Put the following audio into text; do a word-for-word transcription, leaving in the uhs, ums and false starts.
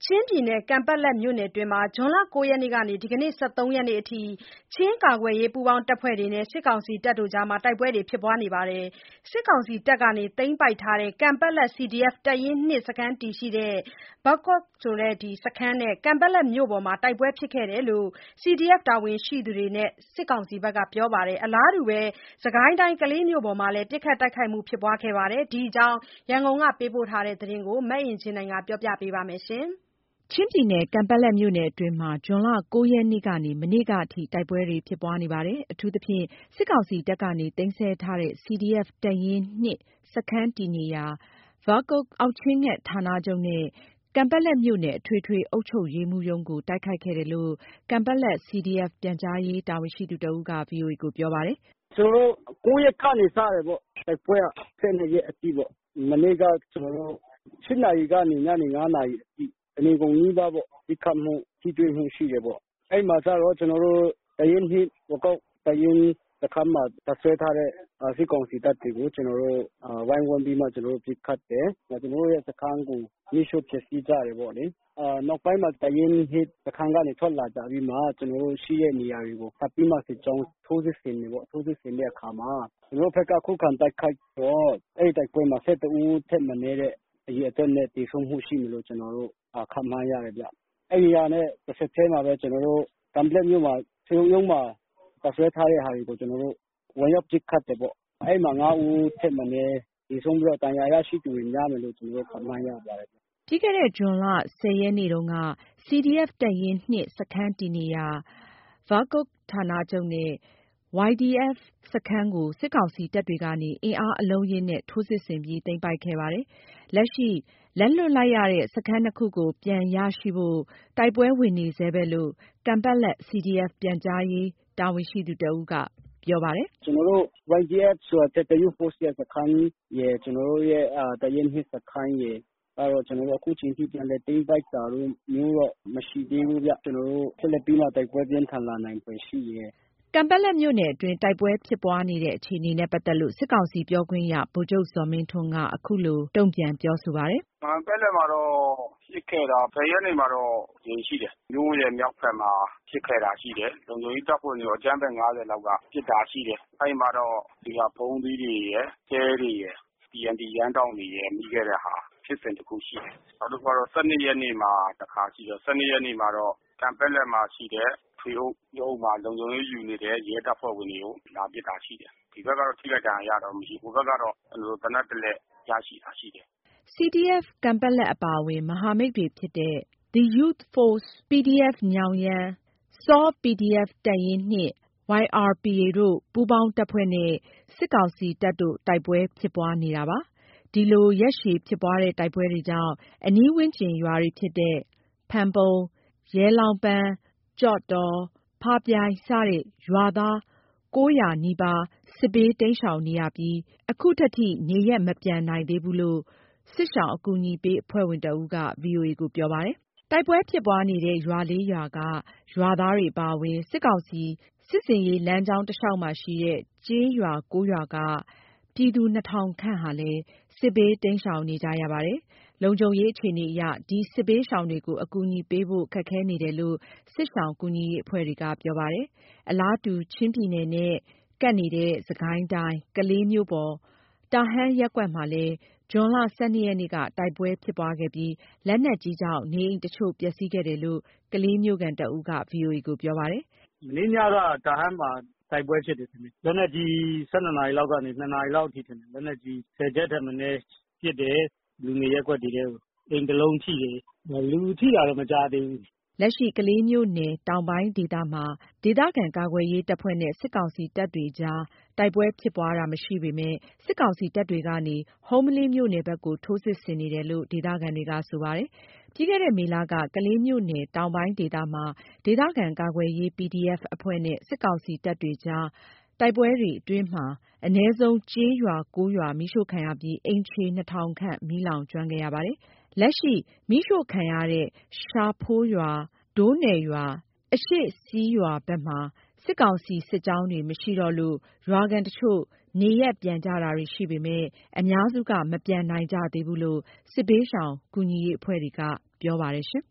ချင်းပြည်နယ် ကန်ပက်လက်မြို့နယ်အတွင်းမှာ ဇွန်လ ၉ ရက်နေ့ကနေ ဒီကနေ့ ၁၃ ရက်နေ့အထိ ချင်းကာကွယ်ရေးပူးပေါင်းတပ်ဖွဲ့တွေနဲ့ စစ်ကောင်စီတပ်တို့ တိုက်ပွဲတွေဖြစ်နေပါတယ်။ စစ်ကောင်စီတပ်က သိမ်းပိုက်ထားတဲ့ ကန်ပက်လက် စီဒီအက်ဖ် တပ်ရင်း ၂ စခန်းတည်ရှိတဲ့ ဘတ်ကော့စခန်းနဲ့ ကန်ပက်လက်မြို့ပေါ်မှာ တိုက်ပွဲဖြစ်ခဲ့တယ်လို့ စီဒီအက်ဖ် တာဝန်ရှိသူတွေနဲ့ စစ်ကောင်စီက ပြောပါတယ်။ အလားတူ စစ်ကိုင်းတိုင်း ကလေးမြို့ပေါ်မှာလည်း ပစ်ခတ်တိုက်ခိုက်မှုဖြစ်ခဲ့ပါတယ်။ ဒီအကြောင်း ရန်ကုန်ကပေးပို့တဲ့သတင်းကို မအင်ကြင်းနိုင်က ပြောပြပါမယ်။ချင်းပြည်နယ် ကန်ပက်လက်မြို့နယ်အတွင်းမှာ ဇွန်လ ၉ ရက်နေ့ကနေ မနေ့ကအထိ တိုက်ပွဲတွေဖြစ်နေပါတယ်။ အထူးသဖြင့် စစ်ကောင်စီတပ်က သိမ်းဆည်းထားတဲ့ စီဒီအက်ဖ် တပ်ရင်း ၂ စခန်းတည်နေရာ ဗကော့ အောက်ချင်းငှက်ဌာနချုပ်နဲ့ ကန်ပက်လက်မြို့နယ် အထွေထွေအုပ်ချုပ်ရေးမှူးရုံးကို တိုက်ခိုက်ခဲ့တယ်လို့ ကန်ပက်လက် စီဒီအက်ဖ် ပြန်ကြားရေးတာဝန်ရှိသူတဦးက ဗွီအိုအေကို ပြောပါတယ်။ “ကျနော်တို့ ၉ ရက်ကနေစတယ်ပေါ့။ တိုက်ပွဲက ၁၂ ရက်အထိပေါ့။ မနေ့က ကျနော်တို့ ၈ နာရီကနေ ညနေ ၅ နာရီအထိ တနေကုန်နီးပါးပေါ့။ ပစ်ခတ်မှု ထိတွေ့မှုရှိတယ်ပေါ့။ အဲ့မှာကျတော့ ကျနော်တို့ တပ်ရင်း ၂ ဗကော့တပ်ရင်းစခန်းမှာ တပ်စွဲထားတဲ့ စစ်ကောင်စီတပ်တွေကို ကျနော်တို့ ဝိုင်းဝန်းပြီးမှ ကျနော်တို့ ပစ်ခတ်တယ်။ ကျနော်တို့ရဲ့စခန်းကို မီးရှို့ဖျက်ဆီးကြတယ်ပေါ့လေ။ နောက်ပိုင်းမှာ တပ်ရင်း ၂ စခန်းကနေ ထွက်လာကြပြီးမှ ကျနော်တို့ရှိတဲ့နေရာတွေကို ထပ်ပြီးမှ စစ်ကြောင်းထိုးစစ်ဆင်တယ်ပေါ့။ ထိုးစစ်ဆင်တဲ့အခါမှာ ကျနော်တို့ဘက်က ခုခံတိုက်ခိုက်တော့ အဲ့တိုက်ပွဲမှာ ၁၁ ဦးထက်မနည်းတဲ့အရေအတွက်နဲ့ သေဆုံးမှုရှိမယ်လို့ ကျနော်တို့ ခန့်မှန်းရတယ်ဗျ။ အဲ့ဒီဟာနဲ့ တဆက်တည်းမှာပဲ ကျနော်တို့ ကန်ပက်လက်မြို့မှာ ထွေအုပ်ရုံးမှာ တပ်စွဲထားတဲ့ဟာတွေကို ကျနော်တို့ ဝင်ရောက်ပစ်ခတ်တယ်ပေါ့။ အဲ့မှာ ၅ ဦးထက်မနည်းသေဆုံးပြီးတော့ ဒဏ်ရာရရှိသူတွေများမယ်လို့ ကျနော်တို့ ခန့်မှန်းရပါတယ်ဗျ။ ” ပြီးခဲ့တဲ့ ဇွန်လ ၁၀ ရက်နေ့တုန်းက စီဒီအက်ဖ် တပ်ရင်း ၂ စခန်းတည်နေရာ ဗကော့ဌာနချုပ်နဲ့ ဝိုင်ဒီအက်ဖ် စခန်းကို စစ်ကောင်စီတပ်တွေက အင်အားအလုံးအရင်းနဲ့ ထိုးစစ်ဆင်ပြီး သိမ်းပိုက်ခဲ့ပါတယ်။ လက်ရှိ လက်လွှတ်လိုက်ရတဲ့ စခန်း နှစ်ခုကို ပြန်ရရှိဖို့ တိုက်ပွဲဝင်နေဆဲပဲလို့ ကန်ပက်လက် စီဒီအက်ဖ် ပြန်ကြားရေးတာဝန်ရှိသူတဦးက ပြောပါတယ်။ “ကျနော်တို့ ဝိုင်ဒီအက်ဖ် ဆိုတာ Tactical Force ရဲ့စခန်းရယ်။ ကျနော်တို့ရဲ့ တပ်ရင်း ၂ စခန်းရယ်ကတော့ ကျနော်တို့ အခုချိန်ထိ ပြန်လည်သိမ်းပိုက်တာတို့မျိုးတော့ မရှိသေးဘူးဗျ။ ကျနော်တို့ ဆက်လက်ပြီးမှ တိုက်ပွဲပြင်းထန်လာနိုင်ဖွယ်ရှိတယ်။ ” ကန်ပက်လက်မြို့နယ်အတွင်း တိုက်ပွဲဖြစ်ပွားနေတဲ့အခြေအနေနဲ့ ပတ်သက်လို့ စစ်ကောင်စီပြောခွင့်ရ ဗိုလ်ချုပ်ဇော်မင်းထွန်းက အခုလို တုံ့ပြန်ပြောဆိုပါတယ်။ “ကန်ပက်လက်မှာတော့ ဖြစ်ခဲ့တာ ၁၀ ရက်နေ့မှာတော့ တကြိမ်ရှိတယ်။ မြို့ရဲ့မြောက်ဘက်မှာ ဖြစ်ခဲ့တာရှိတယ်။ လုံခြုံရေးတပ်ဖွဲ့ဝင်တွေရော အကြမ်းဖက် ၅၀ လောက်က ပစ်တာရှိတယ်။ အဲ့မှာတော့ ဒီဟာ ဗုံးသီးတွေရယ်၊ ခဲတွေရယ်၊ တီအန်တီ ယမ်းတောင့်တွေရယ် မိခဲ့တဲ့ဟာ ဖြစ်စဉ်တခုရှိတယ်။ နောက်တခုကတော့ ၁၂ ရက်နေ့မှာ တခါရှိတယ်။ ၁၂ ရက်နေ့မှာတော့ ကန်ပက်လက်မှာရှိတဲ့ ထွေအုပ်ရုံးမှာ လုံခြုံရေးယူနေတဲ့ ရဲတပ်ဖွဲ့ဝင်တွေကို လာပစ်တာရှိတယ်။ ဒီဘက်ကတော့ ထိခိုက်ဒဏ်ရာရတာတော့မရှိဘူး။ ဟိုဘက်ကတော့ သေနတ်တလက်ရရှိတာရှိတယ်။ ” စီဒီအက်ဖ် ကန်ပက်လက်အပါအဝင် မဟာမိတ်တွေဖြစ်တဲ့ The Youth Force ပီဒီအက်ဖ် ညောင်ယမ်း၊ ဆော ပီဒီအက်ဖ် တပ်ရင်း ၂၊ ဝိုင်အာပီအေ တို့ ပူးပေါင်းတပ်ဖွဲ့နဲ့ စစ်ကောင်စီတပ်တို့ တိုက်ပွဲဖြစ်ပွားနေတာပါ။ ဒီလို ရက်ရှည်ဖြစ်ပွားတဲ့ တိုက်ပွဲတွေကြောင့် အနီးဝန်းကျင်ရွာတွေဖြစ်တဲ့ ဖန်ပုံ၊ ရဲလောင်းပန်း၊ ကျော့တော်၊ ဖားပြိုင် စတဲ့ ရွာသား ၉၀၀ နီးပါး စစ်ဘေးတိမ်းရှောင်နေရပြီး အခုထက်ထိ နေရပ်မပြန်နိုင်သေးဘူးလို့ စစ်ရှောင်အကူအညီပေးအဖွဲ့ဝင်တဦးက ဗွီအိုအေကို ပြောပါတယ်။ တိုက်ပွဲဖြစ်ပွားနေတဲ့ ရွာ လေးရွာက ရွာသားတွေအပါအဝင် စစ်ကောင်စီ စစ်ဆင်ရေးလမ်းကြောင်းတလျှောက်မှာရှိတဲ့ ကျေးရွာ ၉ ရွာက ပြည်သူ ၂,၀၀၀ ခန့်ဟာလည်း စစ်ဘေးတိမ်းရှောင်နေကြရပါတယ်။ လုံခြုံရေးအခြေအနေအရ ဒီစစ်ဘေးရှောင်တွေကို အကူအညီပေးဖို့ ခက်ခဲနေတယ်လို့ စစ်ရှောင်ကူညီရေးအဖွဲ့တွေက ပြောပါတယ်။ အလားတူ ချင်းပြည်နယ်နဲ့ ကပ်နေတဲ့ စစ်ကိုင်းတိုင်း ကလေးမြို့ပေါ် တာဟန်းရပ်ကွက်မှာလည်း ဇွန်လ ၁၂ ရက်နေ့က တိုက်ပွဲဖြစ်ပွားခဲ့ပြီး လက်နက်ကြီးကြောင့် နေအိမ်တချို့ ပျက်စီးခဲ့တယ်လို့ ကလေးမြို့ခံတဦးက ဗွီအိုအေကို ပြောပါတယ်။ “မနေ့ညက တာဟန်းမှာ တိုက်ပွဲဖြစ်တယ်ထင်တယ်။ လက်နက်ကြီး ၁၂ နာရီလောက်ကနေ ၂ နာရီလောက်အထိထင်တယ်။ လက်နက်ကြီး ၁၀ ချက်ထက်မနည်းပစ်တယ်။ လူနေရပ်ကွက်တွေထဲကို အိမ်တလုံးထိတယ်။ လူထိတာတော့ မကြားသေးဘူး။ ” လက်ရှိ ကလေးမြို့နယ်တောင်ပိုင်းဒေသမှာ ဒေသခံကာကွယ်ရေးတပ်ဖွဲ့နဲ့ စစ်ကောင်စီတပ်တွေကြား တိုက်ပွဲဖြစ်ပွားတာမရှိပေမယ့် စစ်ကောင်စီတပ်တွေကနေ ဟုမ္မလင်းမြို့နယ်ဘက်ကို ထိုးစစ်ဆင်နေတယ်လို့ ဒေသခံတွေက ဆိုပါတယ်။ ပြီးခဲ့တဲ့ မေလက ကလေးမြို့နယ်တောင်ပိုင်းဒေသမှာ ဒေသခံကာကွယ်ရေး ပီဒီအက်ဖ် အဖွဲ့နဲ့ စစ်ကောင်စီတပ်တွေကြား တိုက်ပွဲတွေအတွင်း အနည်းဆုံး ကျေးရွာ ၉ ရွာ မီးရှို့ခံရပြီး အိမ်ခြေ ၂,၀၀၀ ခန့် မီးလောင်ကျွမ်းခဲ့ရပါတယ်။ လက်ရှိ မီးရှို့ခံရတဲ့ ရှာဖိုးရွာ၊ ဒိုးနွယ်ရွာ၊ အရှေ့စည်းရွာဘက်မှာ စစ်ကောင်စီစစ်ကြောင်းတွေ မရှိတော့လို့ ရွာခံတချို့ နေရပ်ပြန်ကြတာတွေရှိပေမယ့် အများစုက မပြန်နိုင်ကြသေးဘူးလို့ စစ်ဘေးရှောင်ကူညီရေးအဖွဲ့တွေက ပြောပါတယ်။